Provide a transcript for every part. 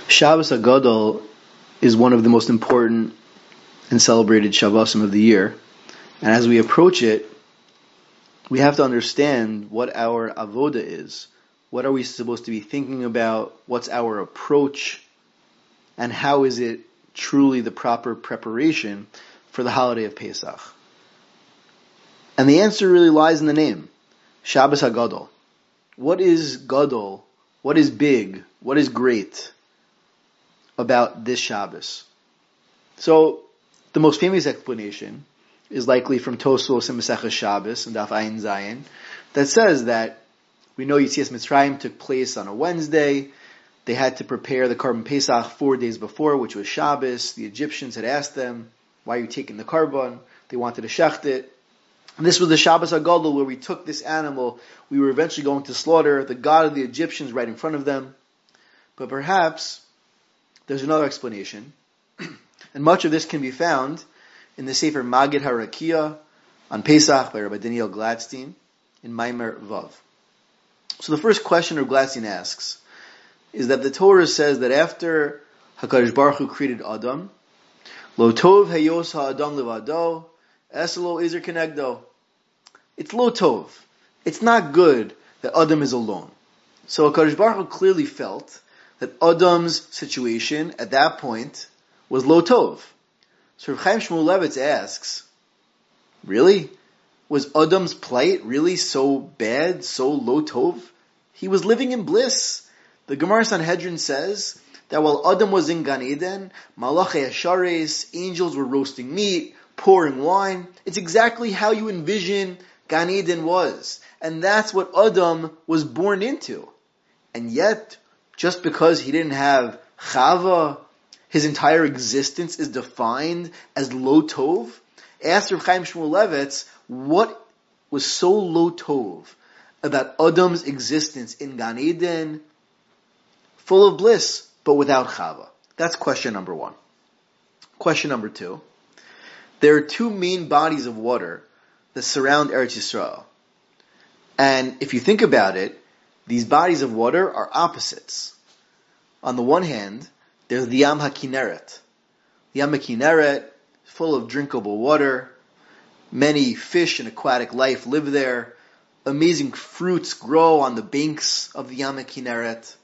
Shabbos HaGadol is one of the most important and celebrated Shabbosim of the year. And as we approach it, we have to understand what our avoda is. What are we supposed to be thinking about? What's our approach? And how is it truly the proper preparation for the holiday of Pesach? And the answer really lies in the name, Shabbos HaGadol. What is Gadol? What is big? What is great about this Shabbos? So, the most famous explanation is likely from Tosfos and Maseches Shabbos and Daf Ayin Zayin, that says that we know Yetzias Mitzrayim took place on a Wednesday. They had to prepare the Karban Pesach 4 days before, which was Shabbos. The Egyptians had asked them, why are you taking the Karban? They wanted to shecht it. And this was the Shabbos HaGadol, where we took this animal. We were eventually going to slaughter the god of the Egyptians right in front of them. But perhaps there's another explanation. And much of this can be found in the Sefer Magid HaRakia on Pesach by Rabbi Daniel Gladstein in Maimer Vav. So the first question Rabbi Gladstein asks is that the Torah says that after HaKadosh Baruch Hu created Adam, Lo tov heyos ha'adam levado, es lo ezer kenegdo. It's lo tov. It's not good that Adam is alone. So HaKadosh Baruch Hu clearly felt that Adam's situation at that point was lo tov. So Rav Chaim Shmulevitz asks, really? Was Adam's plight really so bad, so lo tov? He was living in bliss. The Gemara Sanhedrin says that while Adam was in Gan Eden, Malachei Hashares, angels were roasting meat, pouring wine. It's exactly how you envision Gan Eden was. And that's what Adam was born into. And yet, just because he didn't have Chava, his entire existence is defined as lo tov. Asked Rav Chaim Shmulevitz, what was so lo tov about Adam's existence in Gan Eden, full of bliss, but without Chava? That's question number one. Question number two. There are two main bodies of water that surround Eretz Yisrael. And if you think about it, these bodies of water are opposites. On the one hand, there's the Yam HaKineret. The Yam HaKineret, full of drinkable water. Many fish and aquatic life live there. Amazing fruits grow on the banks of the Yam HaKineret.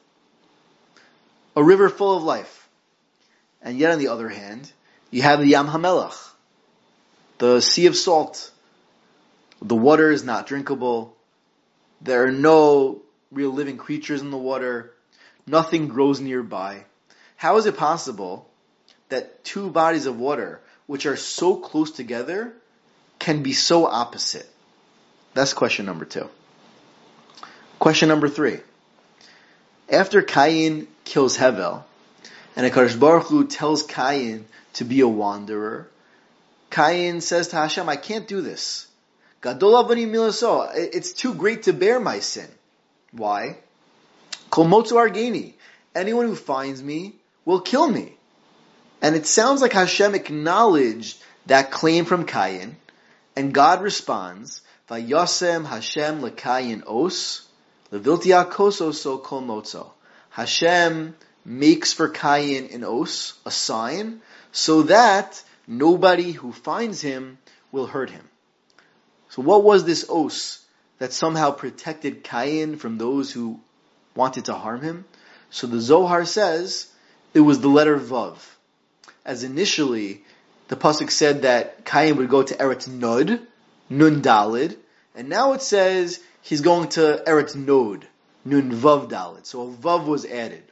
A river full of life. And yet on the other hand, you have the Yam HaMelech, the Sea of Salt. The water is not drinkable. There are no real living creatures in the water. Nothing grows nearby. How is it possible that two bodies of water, which are so close together, can be so opposite? That's question number two. Question number three. After Cain kills Hevel, and HaKadosh Baruch Hu tells Cain to be a wanderer, Cain says to Hashem, I can't do this. Gadol avani milaso. It's too great to bear my sin. Why? Kol motzu argeni. Anyone who finds me will kill me. And it sounds like Hashem acknowledged that claim from Cain, and God responds, Vayasem Hashem leKayin os, leviltia kososo kol motzo. Hashem makes for Cain an os, a sign, so that nobody who finds him will hurt him. So what was this os that somehow protected Cain from those who wanted to harm him? So the Zohar says it was the letter Vav. As initially, the pasuk said that Cain would go to Eretz Nod, Nun Dalid, and now it says he's going to Eretz Nod, Nun Vav Dalid. So a Vav was added.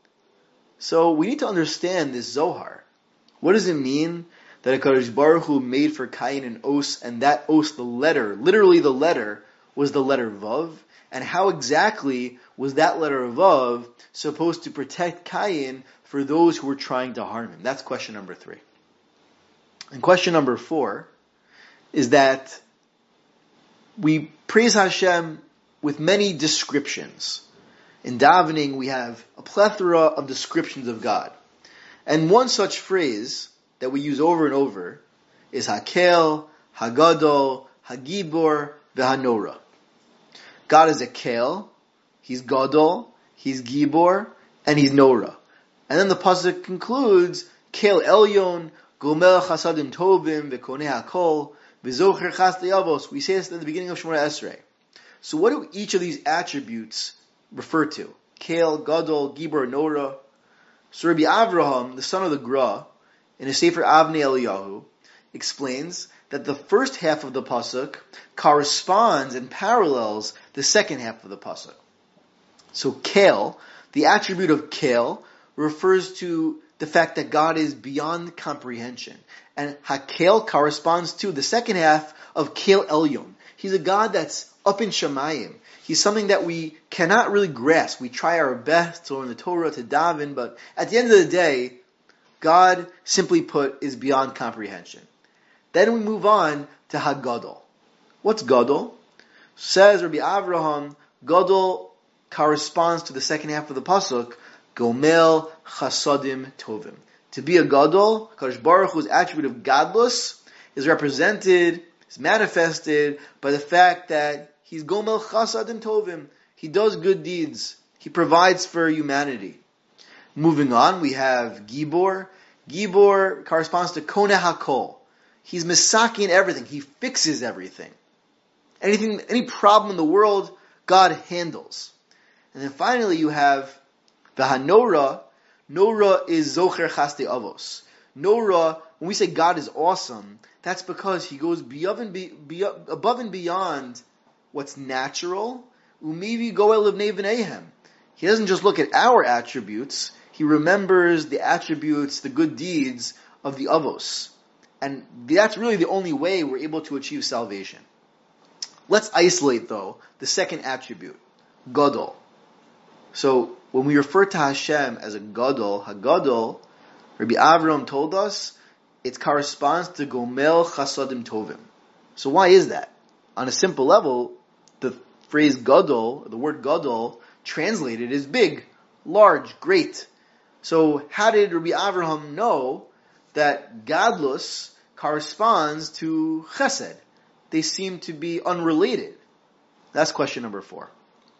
So we need to understand this Zohar. What does it mean that HaKadosh Baruch Hu made for Cain an os, and that os, the letter, literally the letter, was the letter Vav? And how exactly was that letter Vav supposed to protect Cain for those who were trying to harm him? That's question number three. And question number four is that we praise Hashem with many descriptions. In davening, we have a plethora of descriptions of God. And one such phrase that we use over and over is Hakel, Hagadol, Hagibor, Vehanora. God is a Kel, He's Gadol, He's Gibor, and He's Nora. And then the pasuk concludes, Kel Elyon, Gomel Chasadim Tovim, Vekoneh HaKol, V'zocher Chasdei Avos. We say this at the beginning of Shemona Esrei. So what do each of these attributes refer to? Kel, Gadol, Gibor, Nora. So Rabbi Avraham, the son of the Gra, in his Sefer Avnei Eliyahu, explains that the first half of the pasuk corresponds and parallels the second half of the pasuk. So Kel, the attribute of Kel, refers to the fact that God is beyond comprehension. And Hakel corresponds to the second half of Kel Elyon. He's a God that's up in Shemayim. He's something that we cannot really grasp. We try our best to learn the Torah, to daven, but at the end of the day, God, simply put, is beyond comprehension. Then we move on to Hagadol. What's Gadol? Says Rabbi Avraham, Gadol corresponds to the second half of the pasuk, Gomel Chasadim Tovim. To be a Gadol, Kadosh Baruch Hu's attribute of Gadlus is represented, is manifested by the fact that he's Gomel Chasadim Tovim. He does good deeds. He provides for humanity. Moving on, we have Gibor. Gibor corresponds to Koneh HaKol. He's misaking everything. He fixes everything. Any problem in the world, God handles. And then finally you have Vahanora. Nora is Zocher Chasdei Avos. Nora, when we say God is awesome, that's because He goes above and beyond what's natural. Umivi Goel Livnei V'neihem. He doesn't just look at our attributes, He remembers the attributes, the good deeds of the Avos. And that's really the only way we're able to achieve salvation. Let's isolate, though, the second attribute, Gadol. So, when we refer to Hashem as a Gadol, Hagadol, Rabbi Avraham told us, it corresponds to Gomel Chasadim Tovim. So why is that? On a simple level, the phrase Gadol, the word Gadol, translated is big, large, great. So how did Rabbi Avraham know that Gadlus corresponds to Chesed? They seem to be unrelated. That's question number 4.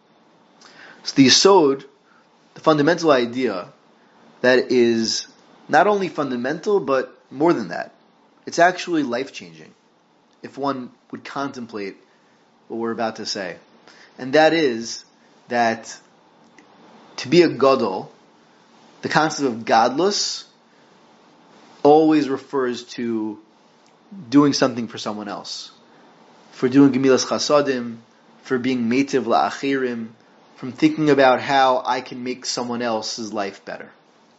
So the Yesod, the fundamental idea that is not only fundamental, but more than that. It's actually life-changing, if one would contemplate what we're about to say. And that is that to be a Gadol, the concept of Gadlus, always refers to doing something for someone else. For doing Gemilas Chasadim, for being Meitiv La'achirim, from thinking about how I can make someone else's life better.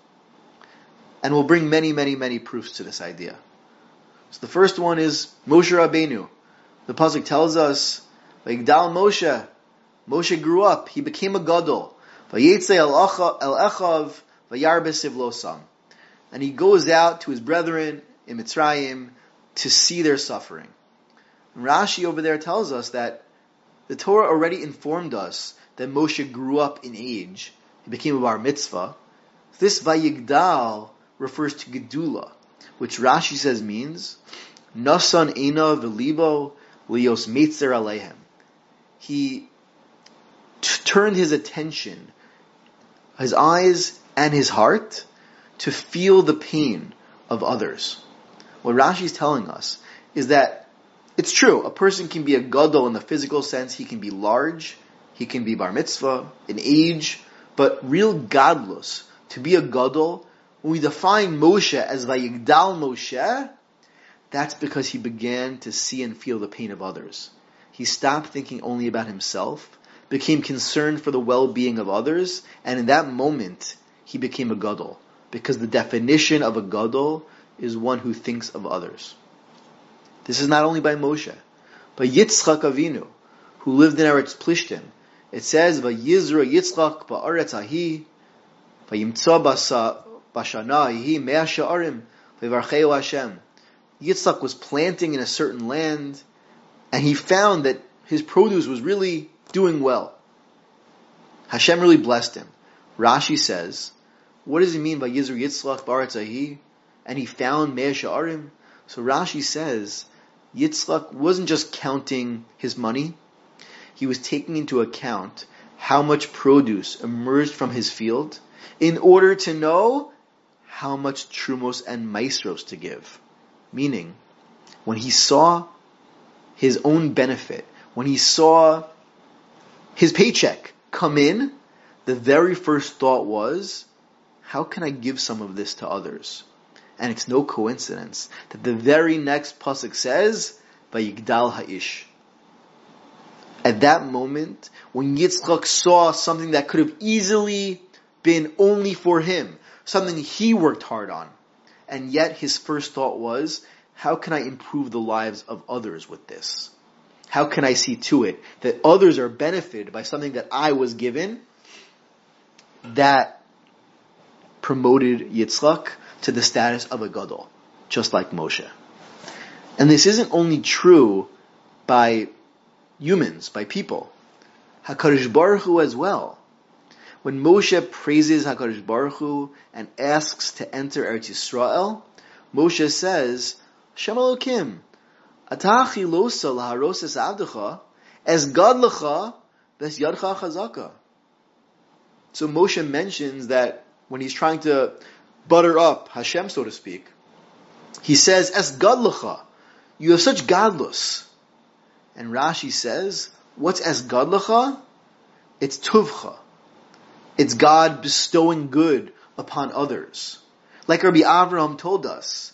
And we'll bring many, many, many proofs to this idea. So the first one is Moshe Rabbeinu. The pasuk tells us, Vayigdal Moshe. Moshe grew up. He became a Gadol. Vayetze el Echav vayar besivlosam. And he goes out to his brethren in Mitzrayim to see their suffering. And Rashi over there tells us that the Torah already informed us that Moshe grew up in age. He became a bar mitzvah. This Vayigdal refers to Gedula, which Rashi says means Nasan Eina V'libo Lios Meitzer Alehem. He turned his attention, his eyes and his heart, to feel the pain of others. What Rashi is telling us is that it's true, a person can be a gadol in the physical sense, he can be large, he can be bar mitzvah, in age, but real gadlus, to be a gadol, when we define Moshe as Vayigdal Moshe, that's because he began to see and feel the pain of others. He stopped thinking only about himself, became concerned for the well-being of others, and in that moment, he became a gadol. Because the definition of a gadol is one who thinks of others. This is not only by Moshe, by Yitzchak Avinu, who lived in Eretz Plishtim. It says, Vayizra Yitzchak ba'aretz ahi, vayimtza bashana ahi mea sha'arim, vayvarcheu Hashem. Yitzchak was planting in a certain land, and he found that his produce was really doing well. Hashem really blessed him. Rashi says, what does he mean by Yizru Yitzchak ba'aretz ahi? And he found mea sha'arim. So Rashi says, Yitzchak wasn't just counting his money, he was taking into account how much produce emerged from his field, in order to know how much trumos and maestros to give. Meaning, when he saw his own benefit, when he saw his paycheck come in, the very first thought was, how can I give some of this to others? And it's no coincidence that the very next pasuk says, Vayigdal ha'ish. At that moment, when Yitzchak saw something that could have easily been only for him, something he worked hard on, and yet his first thought was, how can I improve the lives of others with this? How can I see to it that others are benefited by something that I was given? That promoted Yitzchak to the status of a gadol, just like Moshe. And this isn't only true by humans, by people. HaKadosh Baruch Hu as well. When Moshe praises HaKadosh Baruch Hu and asks to enter Eretz Yisrael, Moshe says, Shem Elokim, Atah chilosa laharos es avdecha, es gadlecha ves yadcha chazaka. So Moshe mentions that when he's trying to butter up Hashem, so to speak, he says, Es gadlecha, you have such gadlus. And Rashi says, what's Es gadlecha? It's tuvcha. It's God bestowing good upon others. Like Rabbi Avraham told us,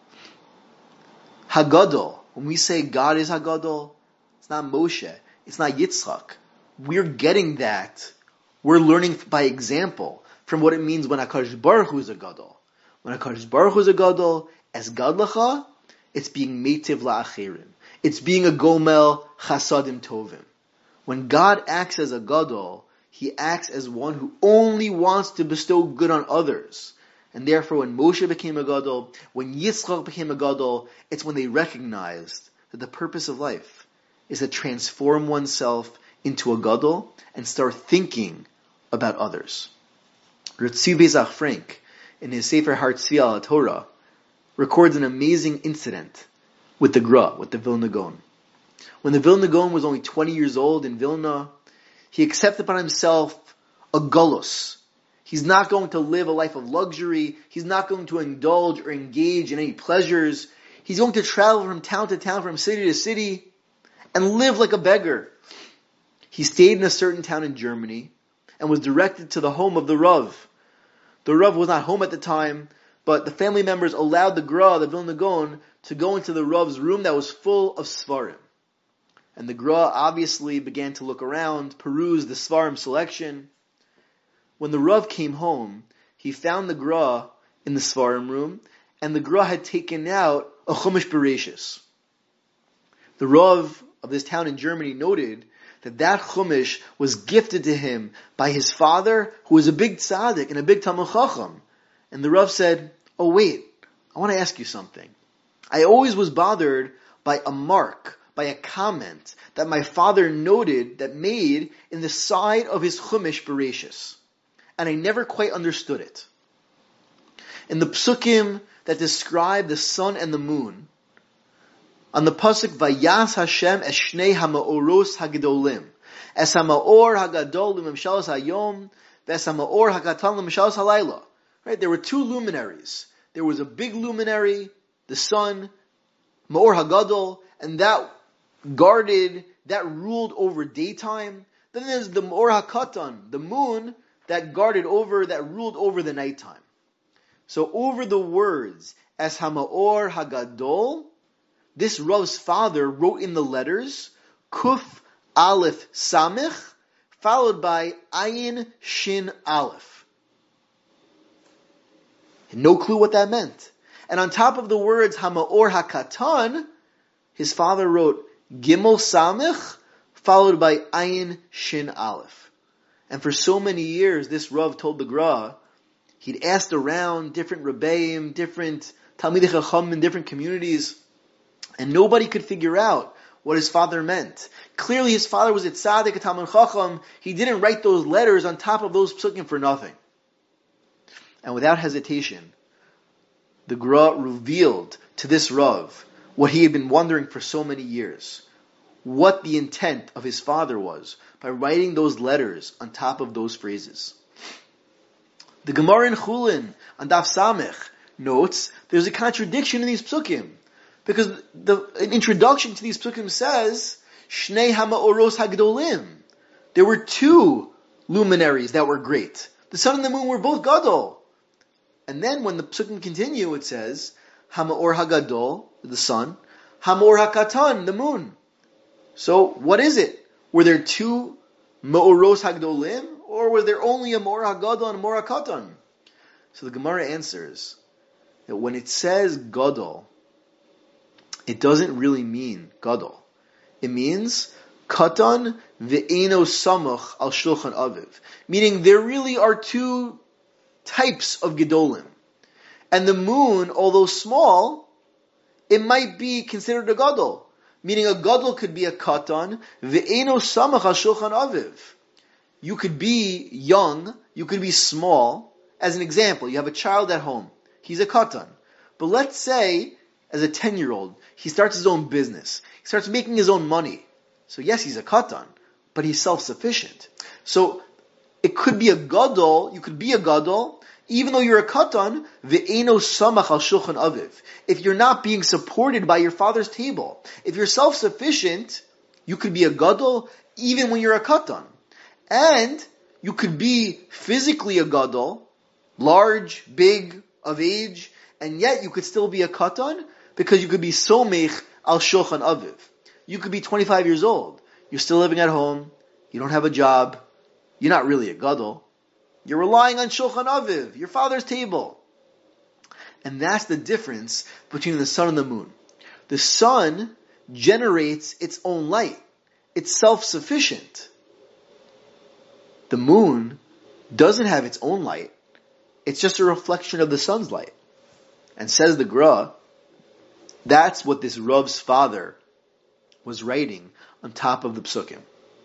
Hagadol, when we say God is Hagadol, it's not Moshe, it's not Yitzchak. We're getting that. We're learning by example from what it means when HaKadosh Baruch Hu is a Gadol. When HaKadosh Baruch Hu is a Gadol, as Gadlacha, it's being Meitiv La'achirim. It's being a Gomel Chasadim Tovim. When God acts as a Gadol, He acts as one who only wants to bestow good on others. And therefore, when Moshe became a Gadol, when Yitzchak became a Gadol, it's when they recognized that the purpose of life is to transform oneself into a Gadol and start thinking about others. Ritzi Bezach Frank, in his Sefer Hartzvi al Torah, records an amazing incident with the Gra, with the Vilna Gaon. When the Vilna Gaon was only 20 years old in Vilna, he accepted upon himself a galus. He's not going to live a life of luxury. He's not going to indulge or engage in any pleasures. He's going to travel from town to town, from city to city, and live like a beggar. He stayed in a certain town in Germany and was directed to the home of the Rav. The Rav was not home at the time, but the family members allowed the Gra, the Vilna Gaon, to go into the Rav's room that was full of Svarim. And the Gra obviously began to look around, peruse the Svarim selection. When the Rav came home, he found the Gra in the Svarim room, and the Gra had taken out a Chumash Bereshis. The Rav of this town in Germany noted that Chumash was gifted to him by his father, who was a big tzaddik and a big Talmid Chacham. And the Rav said, oh wait, I want to ask you something. I always was bothered by a mark, by a comment that my father noted, that made in the side of his Chumash Bereshis. And I never quite understood it. In the psukim that describe the sun and the moon, on the pasuk Vayas Hashem es shnei hamaoros hagedolim, es hamaor hagadol limemshalos hayom, ves hamaor hagatan limemshalos halayla. Right? There were two luminaries. There was a big luminary, the sun, Maor Hagadol, and that guarded, that ruled over daytime. Then there's the Maor HaKatan, the moon, that guarded over, that ruled over the nighttime. So over the words, as Hamaor Hagadol, this Rav's father wrote in the letters, Kuf Aleph Samich, followed by Ayin Shin Aleph. No clue what that meant. And on top of the words Hamaor HaKatan, his father wrote Gimel Samich, followed by Ayin Shin Aleph. And for so many years, this Rav told the Gra, he'd asked around different Rebbeim, different Talmidei Chacham in different communities, and nobody could figure out what his father meant. Clearly his father was a tzaddik, a Talmid Chacham. He didn't write those letters on top of those psukim for nothing. And without hesitation, the Gra revealed to this Rav what he had been wondering for so many years. What the intent of his father was by writing those letters on top of those phrases. The Gemara in Chulin on Daf Samech notes there's a contradiction in these psukim, because an introduction to these psukim says Shnei Hama'oros Hagdolim. There were two luminaries that were great. The sun and the moon were both gadol. And then when the psukim continue, it says Hama'or Hagadol, the sun, Hama'or Hakatan, the moon. So what is it? Were there two Ma'oros Hagdolim, or was there only a Ma'or Hagadol and a Ma'or Hakatan? So the Gemara answers that when it says gadol, it doesn't really mean gadol. It means katan ve'eno samach al shulchan aviv. Meaning there really are two types of gedolim. And the moon, although small, it might be considered a gadol. Meaning a gadol could be a katan ve'eno samach al shulchan aviv. You could be young, you could be small. As an example, you have a child at home. He's a katan. But let's say, as a 10-year-old, he starts his own business. He starts making his own money. So yes, he's a katan, but he's self-sufficient. So it could be a gadol, you could be a gadol, even though you're a katan, ve'eno samach al shulchan aviv. If you're not being supported by your father's table, if you're self-sufficient, you could be a gadol even when you're a katan. And you could be physically a gadol, large, big, of age, and yet you could still be a katan because you could be somech al shulchan aviv. You could be 25 years old. You're still living at home. You don't have a job. You're not really a gadol. You're relying on shulchan aviv, your father's table. And that's the difference between the sun and the moon. The sun generates its own light. It's self-sufficient. The moon doesn't have its own light. It's just a reflection of the sun's light. And says the Gra, that's what this Rav's father was writing on top of the psukim.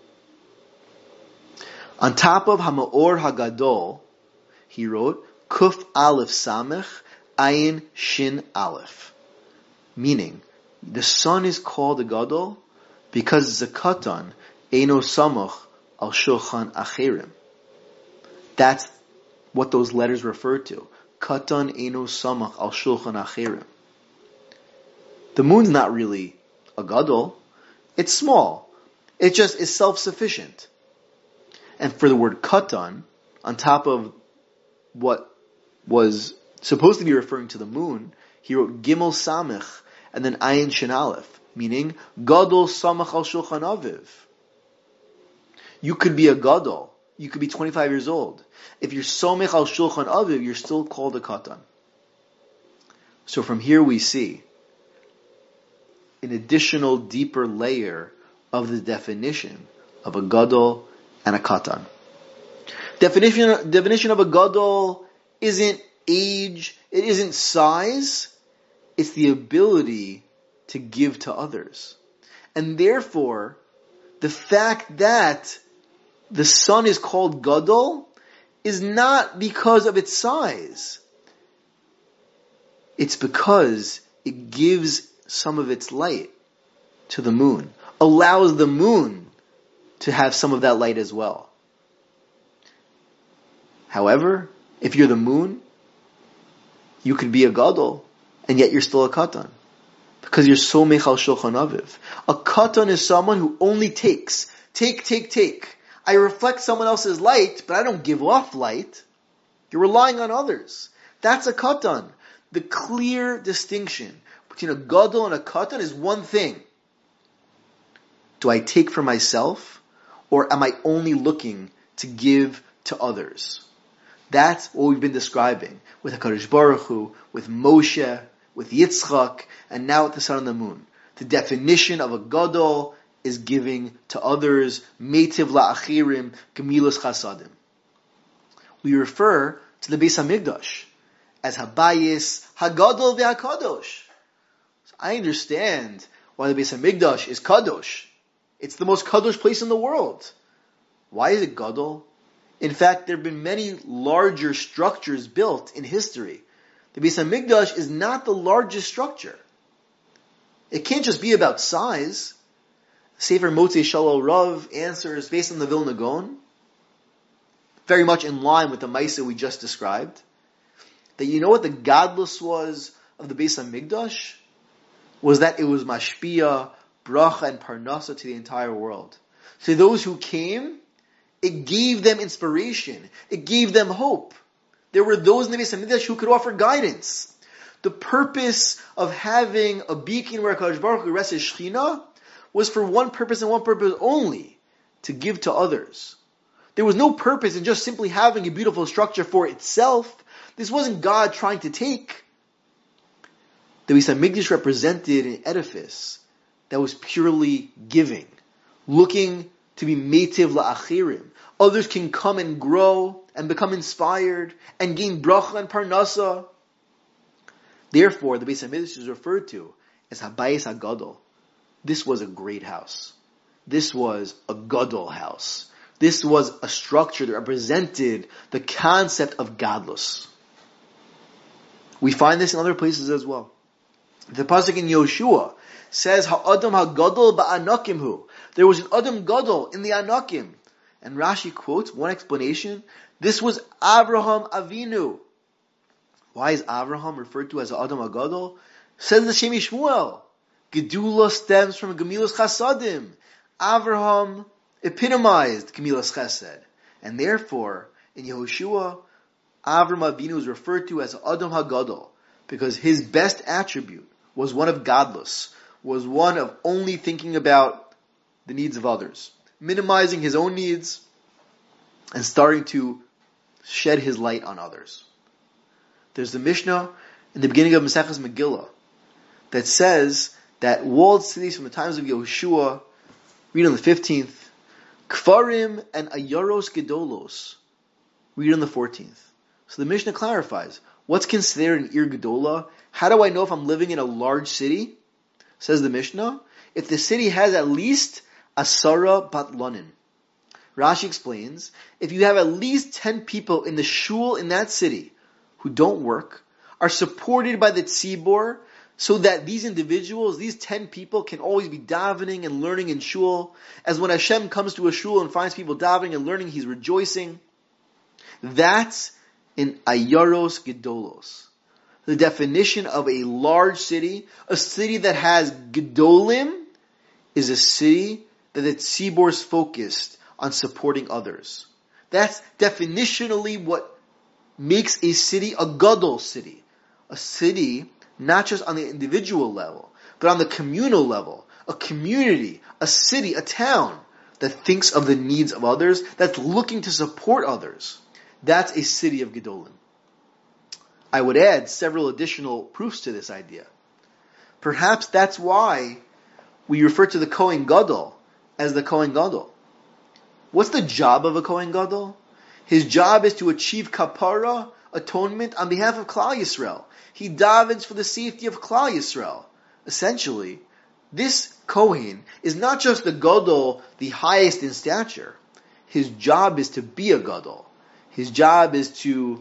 On top of Hama'or Hagadol, he wrote Kuf Aleph Samech Ayin Shin Aleph. Meaning, the sun is called a Gadol because it's a katan, Eino Samach al Shulchan Acherim. That's what those letters refer to. Katan Eino Samach al Shulchan Acherim. The moon's not really a gadol. It's small. It just is self-sufficient. And for the word katan, on top of what was supposed to be referring to the moon, he wrote Gimel Samech and then Ayin Shin Aleph, meaning Gadol Samach al Shulchan Aviv. You could be a gadol. You could be 25 years old. If you're somech al Shulchan Aviv, you're still called a katan. So from here we see an additional deeper layer of the definition of a gadol and a katan. Definition of a gadol isn't age, it isn't size, it's the ability to give to others. And therefore, the fact that the sun is called gadol is not because of its size. It's because it gives some of its light to the moon, allows the moon to have some of that light as well. However, if you're the moon, you could be a gadol, and yet you're still a katan. Because you're somech al Shulchan Aviv. A katan is someone who only takes. Take. I reflect someone else's light, but I don't give off light. You're relying on others. That's a katan. The clear distinction between a gadol and a katan is one thing. Do I take for myself, or am I only looking to give to others? That's what we've been describing with HaKadosh Baruch Hu, with Moshe, with Yitzchak, and now with the sun and the moon. The definition of a gadol is giving to others, meitiv la'achirim, gemilos chasadim. We refer to the Beis HaMikdash as Habayis, Hagadol ve'Hakadosh. So I understand why the Beis HaMikdash is kadosh. It's the most kadosh place in the world. Why is it gadol? In fact, there have been many larger structures built in history. The Beis HaMikdash is not the largest structure. It can't just be about size. Sefer Motzei Shalom Rav answers based on the Vilna Gaon. very much in line with the Maisa we just described, that you know what the godless was of the Beis HaMikdash? Was that it was mashpia, bracha, and parnasa to the entire world. So those who came, it gave them inspiration. It gave them hope. There were those in the Beis HaMikdash who could offer guidance. The purpose of having a beacon where HaKadosh Baruch Hu rests His Shekhinah was for one purpose and one purpose only, to give to others. There was no purpose in just simply having a beautiful structure for itself. This wasn't God trying to take. The Beis HaMikdash represented an edifice that was purely giving, looking to be meitiv la'achirim. Others can come and grow and become inspired and gain bracha and parnasa. Therefore, the Beis HaMikdash is referred to as Habayis HaGadol. This was a great house. This was a gadol house. This was a structure that represented the concept of gadlus. We find this in other places as well. The pasuk in Yoshua says, "Ha'adam ha'gadol ba'anakim hu." There was an Adam Gadol in the Anakim. And Rashi quotes one explanation. This was Avraham Avinu. Why is Avraham referred to as Adam HaGadol? Says the Shem Shmuel, Gedula stems from Gemilas Chasadim. Avraham epitomized Gemilas Chesed. And therefore, in Yehoshua, Avraham Avinu is referred to as Adam HaGadol, because his best attribute was one of godless, was one of only thinking about the needs of others, minimizing his own needs, and starting to shed his light on others. There's the Mishnah in the beginning of Maseches Megillah that says that walled cities from the times of Yehoshua, read on the 15th, Kfarim and Ayaros Gedolos, read on the 14th. So the Mishnah clarifies, what's considered an Ir Gedola? How do I know if I'm living in a large city? Says the Mishnah, if the city has at least Asara Batlanin. Rashi explains, if you have at least 10 people in the shul in that city who don't work, are supported by the tzibor, so that these individuals, these 10 people, can always be davening and learning in shul, as when Hashem comes to a shul and finds people davening and learning, He's rejoicing. That's in Ayaros Gedolos. The definition of a large city, a city that has Gedolim, is a city that the tzibor is focused on supporting others. That's definitionally what makes a city a gadol city. A city, not just on the individual level, but on the communal level. A community, a city, a town that thinks of the needs of others, that's looking to support others. That's a city of gedolim. I would add several additional proofs to this idea. Perhaps that's why we refer to the Kohen Gadol as the Kohen Gadol. What's the job of a Kohen Gadol? His job is to achieve kapara, atonement, on behalf of Klal Yisrael. He davens for the safety of Klal Yisrael. Essentially, this Kohen is not just the Gadol, the highest in stature. His job is to be a Gadol. His job is to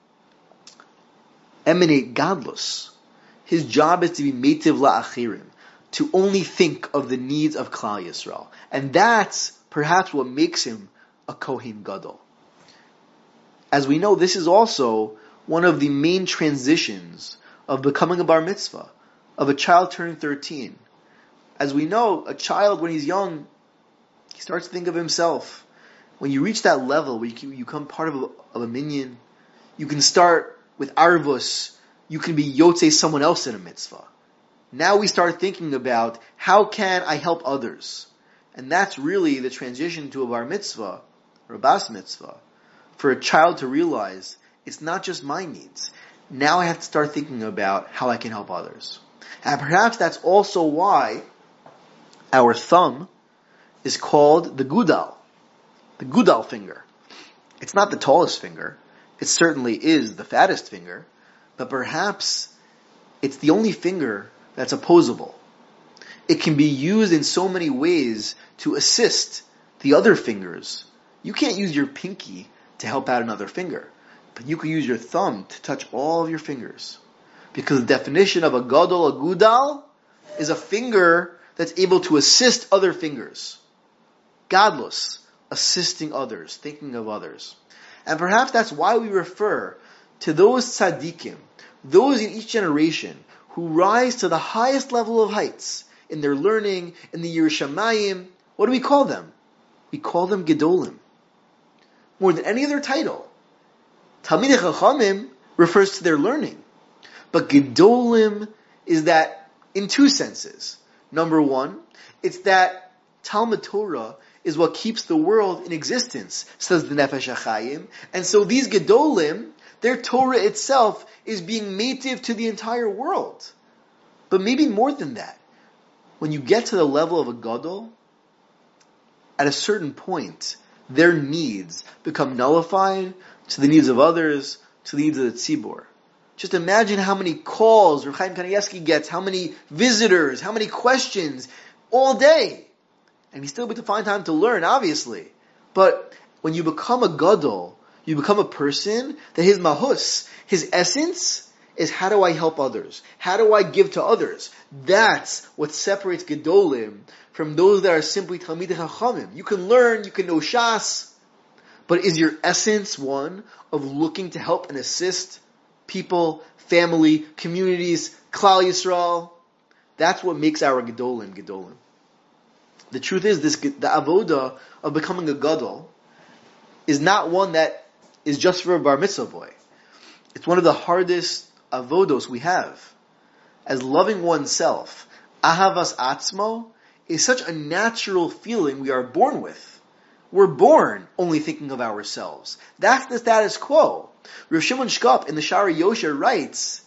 emanate godless. His job is to be meitiv la'achirim, to only think of the needs of Klal Yisrael. And that's perhaps what makes him a Kohen Gadol. As we know, this is also one of the main transitions of becoming a bar mitzvah, of a child turning 13. As we know, a child, when he's young, he starts to think of himself. When you reach that level where you become part of a minyan, you can start with arvus, you can be yotzei someone else in a mitzvah. Now we start thinking about, how can I help others? And that's really the transition to a bar mitzvah, or a bas mitzvah, for a child to realize, it's not just my needs. Now I have to start thinking about how I can help others. And perhaps that's also why our thumb is called the gudal finger. It's not the tallest finger. It certainly is the fattest finger, but perhaps it's the only finger that's opposable. It can be used in so many ways to assist the other fingers. You can't use your pinky to help out another finger, but you can use your thumb to touch all of your fingers. Because the definition of a gadol, a gudal, is a finger that's able to assist other fingers. Godless, assisting others, thinking of others. And perhaps that's why we refer to those tzaddikim, those in each generation who rise to the highest level of heights in their learning, in the Yerushalayim. What do we call them? We call them Gedolim. More than any other title. Talmidei Chachamim refers to their learning. But Gedolim is that in two senses. Number one, it's that Talmud Torah is what keeps the world in existence, says the Nefesh HaChaim. And so these Gedolim, their Torah itself is being native to the entire world. But maybe more than that. When you get to the level of a Gadol, at a certain point, their needs become nullified to the needs of others, to the needs of the tzibur. Just imagine how many calls Rav Chaim Kanievsky gets, how many visitors, how many questions, all day. And he's still able to find time to learn, obviously. But when you become a Gadol, you become a person that his mahus, his essence, is how do I help others? How do I give to others? That's what separates Gedolim from those that are simply Talmidei Chachamim. You can learn, you can know Shas, but is your essence one of looking to help and assist people, family, communities, Klal Yisrael? That's what makes our Gedolim Gedolim. The truth is, the avoda of becoming a Gadol is not one that is just for a bar mitzvah boy. It's one of the hardest avodos we have. As loving oneself, ahavas atzmo, is such a natural feeling we are born with. We're born only thinking of ourselves. That's the status quo. Rav Shimon Shkop in the Shari Yosher writes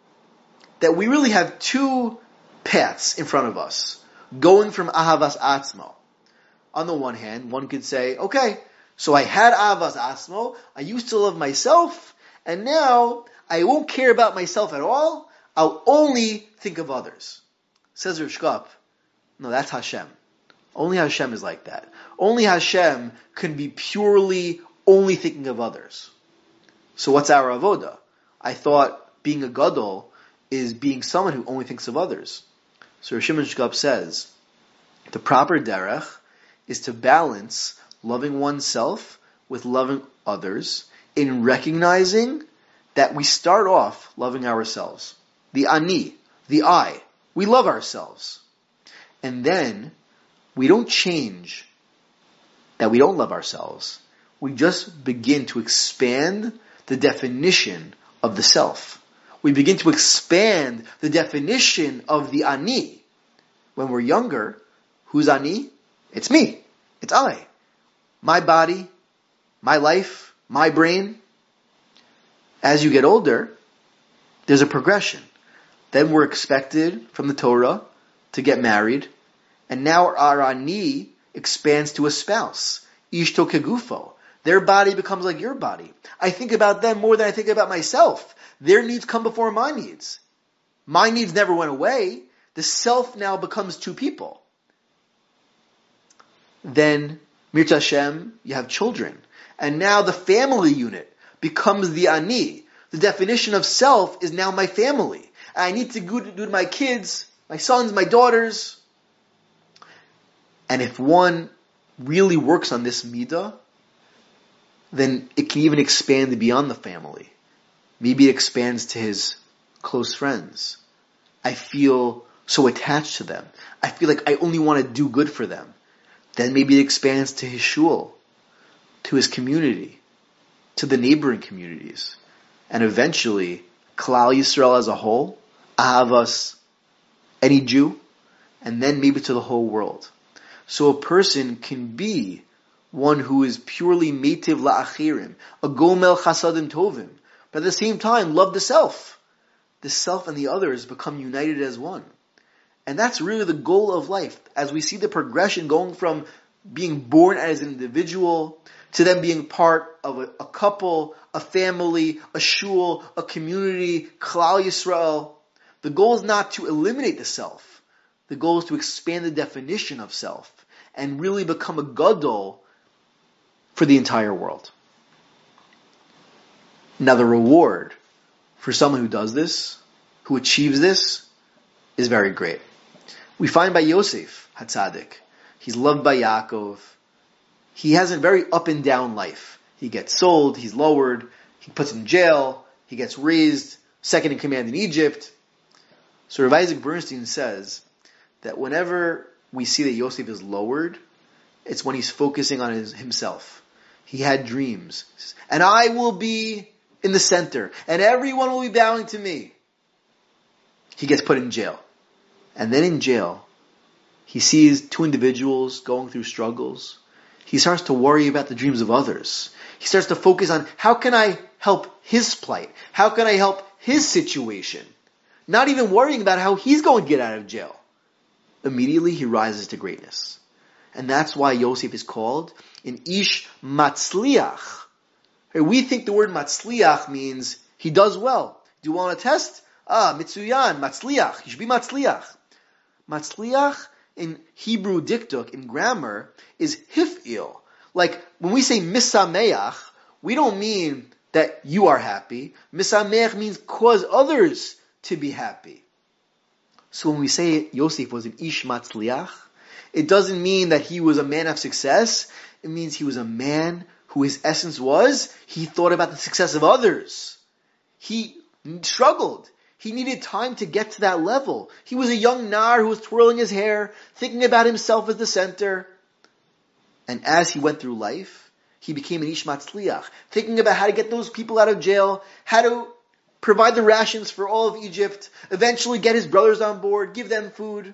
that we really have two paths in front of us, going from ahavas atzmo. On the one hand, one could say, okay, so I had ahavas atzmo, I used to love myself, and now I won't care about myself at all, I'll only think of others. Says Rav Shkop, no, that's Hashem. Only Hashem is like that. Only Hashem can be purely only thinking of others. So what's our avoda? I thought being a gadol is being someone who only thinks of others. So Rav Shimon Shkop says, the proper derech is to balance loving oneself with loving others in recognizing that we start off loving ourselves. The ani, the I. We love ourselves. And then we don't change that we don't love ourselves. We just begin to expand the definition of the self. We begin to expand the definition of the ani. When we're younger, who's ani? It's me. It's I. My body, my life, my brain. As you get older, there's a progression. Then we're expected from the Torah to get married. And now our ani expands to a spouse. Ishto kegufo. Their body becomes like your body. I think about them more than I think about myself. Their needs come before my needs. My needs never went away. The self now becomes two people. Then, Mirza Hashem, you have children. And now the family unit becomes the ani. The definition of self is now my family. I need to do to my kids, my sons, my daughters. And if one really works on this midah, then it can even expand beyond the family. Maybe it expands to his close friends. I feel so attached to them. I feel like I only want to do good for them. Then maybe it expands to his shul, to his community, to the neighboring communities. And eventually, Klal Yisrael as a whole, ahavas, any Jew, and then maybe to the whole world. So a person can be one who is purely meitiv la'achirim, a gomel chasadim tovim, but at the same time love the self. The self and the others become united as one. And that's really the goal of life, as we see the progression going from being born as an individual to then being part of a couple, a family, a shul, a community, Klal Yisrael. The goal is not to eliminate the self. The goal is to expand the definition of self and really become a gadol for the entire world. Now the reward for someone who does this, who achieves this, is very great. We find by Yosef HaTzadik, he's loved by Yaakov. He has a very up and down life. He gets sold, he's lowered, he puts in jail, he gets raised, second in command in Egypt. So Rav Isaac Bernstein says that whenever we see that Yosef is lowered, it's when he's focusing on himself. He had dreams. And I will be in the center, and everyone will be bowing to me. He gets put in jail. And then in jail, he sees two individuals going through struggles. He starts to worry about the dreams of others. He starts to focus on, how can I help his plight? How can I help his situation? Not even worrying about how he's going to get out of jail. Immediately he rises to greatness. And that's why Yosef is called an Ish Matzliach. We think the word Matzliach means he does well. Do you want a test? Mitzuyan, Matzliach. You should be Matzliach. Matzliach in Hebrew diktuk, in grammar, is hif'il. Like, when we say misameach, we don't mean that you are happy. Misameach means cause others to be happy. So when we say Yosef was an Ish Matzliach, it doesn't mean that he was a man of success. It means he was a man who his essence was, he thought about the success of others. He struggled. He needed time to get to that level. He was a young nar who was twirling his hair, thinking about himself as the center. And as he went through life, he became an Ish Matzliach, thinking about how to get those people out of jail, how to provide the rations for all of Egypt, eventually get his brothers on board, give them food.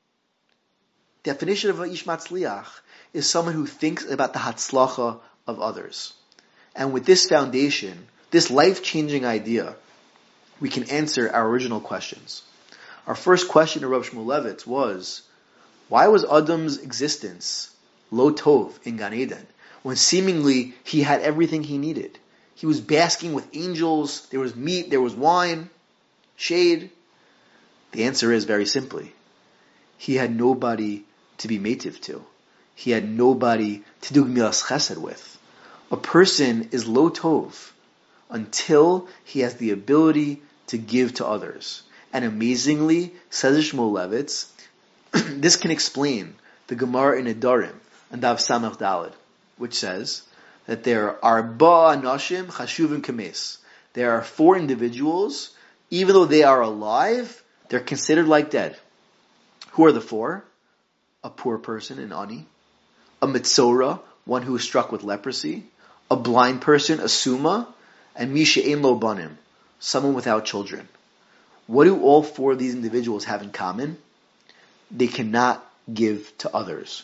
Definition of an Ish Matzliach is someone who thinks about the Hatzlacha of others. And with this foundation, this life-changing idea, we can answer our original questions. Our first question to Rav Shmuel Levitz was, why was Adam's existence lo tov in Gan Eden, when seemingly he had everything he needed? He was basking with angels, there was meat, there was wine, shade. The answer is very simply, he had nobody to be mativ to. He had nobody to do gmilas chesed with. A person is lo tov until he has the ability to give to others. And amazingly, says Shmuel Levitz, this can explain the Gemara in Nedarim and Daf Samach Daled, which says that there are ba anashim chashuvim kames. There are 4 individuals, even though they are alive, they're considered like dead. Who are the 4? A poor person, an ani, a mitzora, one who is struck with leprosy, a blind person, a suma, and misha ein lo banim, someone without children. What do all 4 of these individuals have in common? They cannot give to others.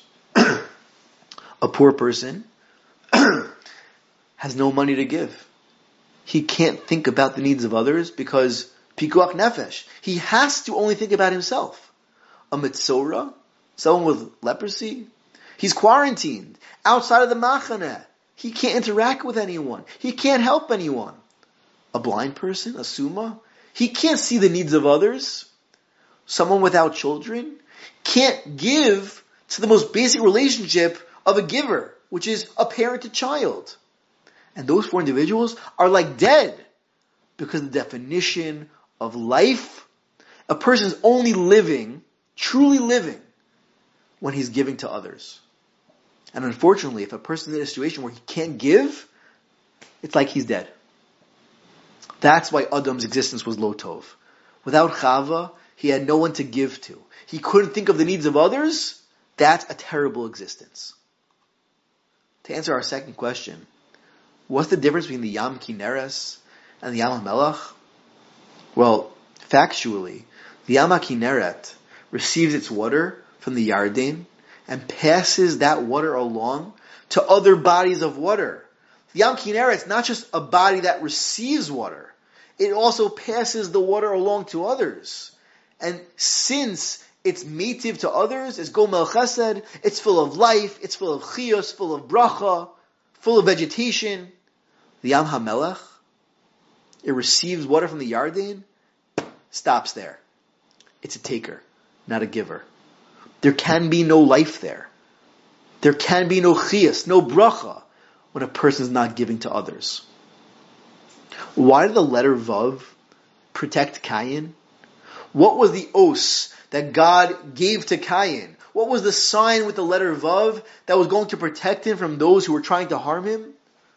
A poor person has no money to give. He can't think about the needs of others because pikuach nefesh. He has to only think about himself. A mitzora, someone with leprosy, he's quarantined outside of the machaneh. He can't interact with anyone. He can't help anyone. A blind person, a suma, he can't see the needs of others. Someone without children can't give to the most basic relationship of a giver, which is a parent to child. And those 4 individuals are like dead because the definition of life, a person's only living, truly living, when he's giving to others. And unfortunately, if a person's in a situation where he can't give, it's like he's dead. That's why Adam's existence was lo tov. Without Chava, he had no one to give to. He couldn't think of the needs of others. That's a terrible existence. To answer our second question, what's the difference between the Yam Kineres and the Yam HaMelech? Well, factually, the Yam HaKineret receives its water from the Yarden and passes that water along to other bodies of water. The Yam Kinneret is not just a body that receives water. It also passes the water along to others. And since it's mativ to others, it's gomel chesed, it's full of life, it's full of chiyos, full of bracha, full of vegetation. The Yam HaMelech, it receives water from the Yarden, stops there. It's a taker, not a giver. There can be no life there. There can be no chiyas, no bracha, when a person is not giving to others. Why did the letter Vav protect Cain? What was the os that God gave to Cain? What was the sign with the letter Vav that was going to protect him from those who were trying to harm him?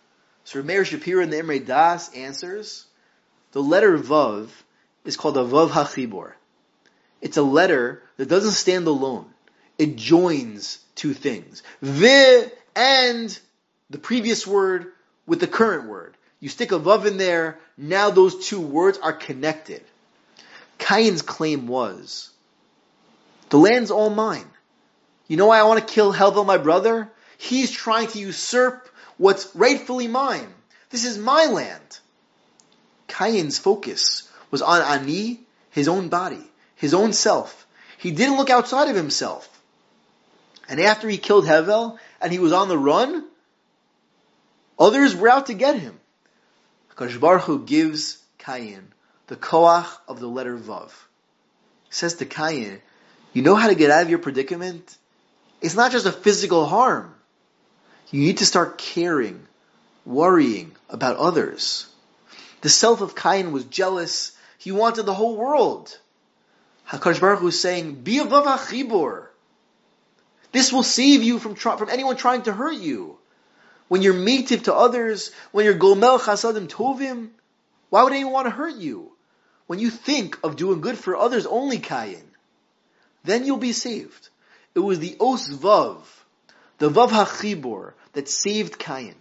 So Meir Shapira in the Imrei Das answers, the letter Vav is called a Vav HaChibor. It's a letter that doesn't stand alone. It joins two things. Vi and the previous word with the current word. You stick a Vav in there, now those two words are connected. Cain's claim was, the land's all mine. You know why I want to kill Hevel, my brother? He's trying to usurp what's rightfully mine. This is my land. Cain's focus was on Ani, his own body, his own self. He didn't look outside of himself. And after he killed Hevel, and he was on the run, others were out to get him. HaKadosh Baruch Hu gives Cain the koach of the letter Vav. He says to Cain, you know how to get out of your predicament? It's not just a physical harm. You need to start caring, worrying about others. The self of Cain was jealous. He wanted the whole world. HaKadosh Baruch Hu is saying, be a Vav HaChibor. This will save you from anyone trying to hurt you. When you're meitiv to others, when you're gomel chasadim tovim, why would anyone want to hurt you? When you think of doing good for others only, Cain, then you'll be saved. It was the Os Vav, the Vav HaChibor, that saved Cain.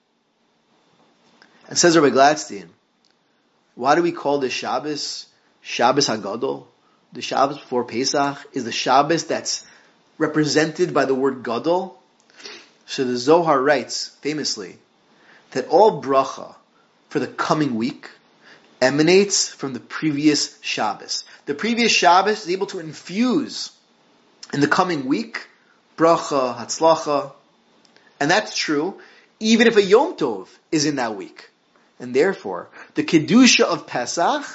And says Rabbi Gladstein, why do we call this Shabbos HaGadol? The Shabbos before Pesach is the Shabbos that's represented by the word Gadol. So the Zohar writes, famously, that all bracha for the coming week emanates from the previous Shabbos. The previous Shabbos is able to infuse in the coming week bracha, hatzlacha, and that's true even if a Yom Tov is in that week. And therefore, the Kedusha of Pesach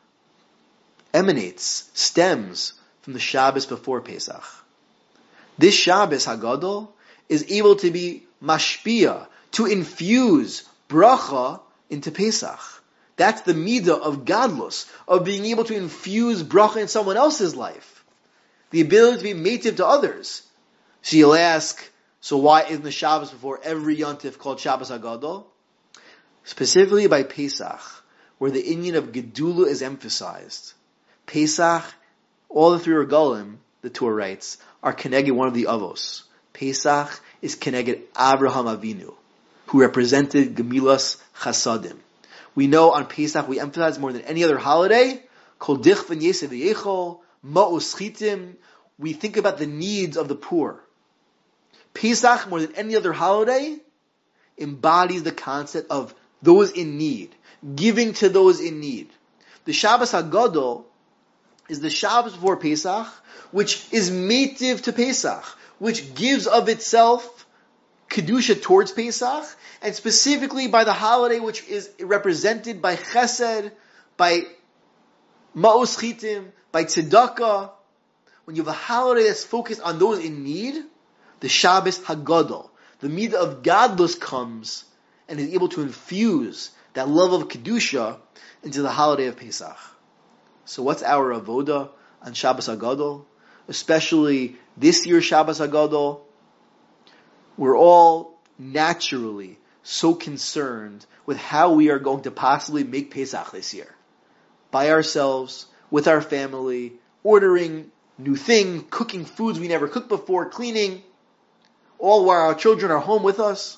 stems from the Shabbos before Pesach. This Shabbos HaGadol is able to be mashpia, to infuse bracha into Pesach. That's the midah of gadlus, of being able to infuse bracha in someone else's life. The ability to be meitiv to others. So you'll ask, so why isn't the Shabbos before every yontif called Shabbos HaGadol? Specifically by Pesach, where the inyan of Gedula is emphasized. Pesach, all the three regalim, the Torah writes, are connected one of the avos. Pesach is connected Avraham Avinu, who represented Gemilas Chasadim. We know on Pesach we emphasize more than any other holiday, Kol Dich V'Yeseh V'Yechol, Ma'os Chitim. We think about the needs of the poor. Pesach, more than any other holiday, embodies the concept of those in need, giving to those in need. The Shabbos HaGadol is the Shabbos before Pesach, which is meitiv to Pesach, which gives of itself Kedusha towards Pesach, and specifically by the holiday which is represented by Chesed, by Ma'os Chitim, by Tzedakah. When you have a holiday that's focused on those in need, the Shabbos HaGadol, the midah of Gadlus comes and is able to infuse that love of Kedusha into the holiday of Pesach. So what's our avoda on Shabbos HaGadol? Especially this year's Shabbos HaGadol, we're all naturally so concerned with how we are going to possibly make Pesach this year. By ourselves, with our family, ordering new things, cooking foods we never cooked before, cleaning, all while our children are home with us.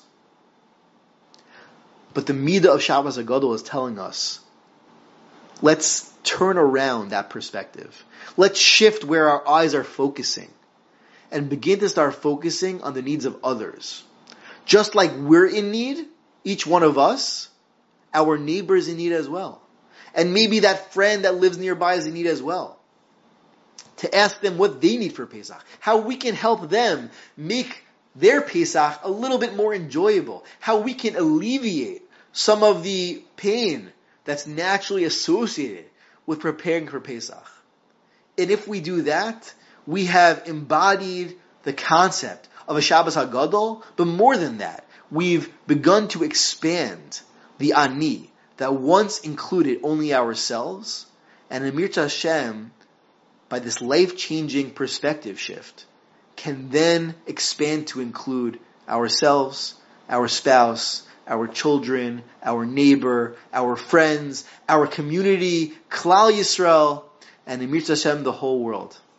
But the midah of Shabbos HaGadol is telling us, let's turn around that perspective. Let's shift where our eyes are focusing and begin to start focusing on the needs of others. Just like we're in need, each one of us, our neighbor is in need as well. And maybe that friend that lives nearby is in need as well. To ask them what they need for Pesach. How we can help them make their Pesach a little bit more enjoyable. How we can alleviate some of the pain that's naturally associated with preparing for Pesach. And if we do that, we have embodied the concept of a Shabbos HaGadol, but more than that, we've begun to expand the Ani that once included only ourselves, and Amir Hashem, by this life-changing perspective shift, can then expand to include ourselves, our spouse, our children, our neighbor, our friends, our community, Klal Yisrael, and Emir Hashem, the whole world.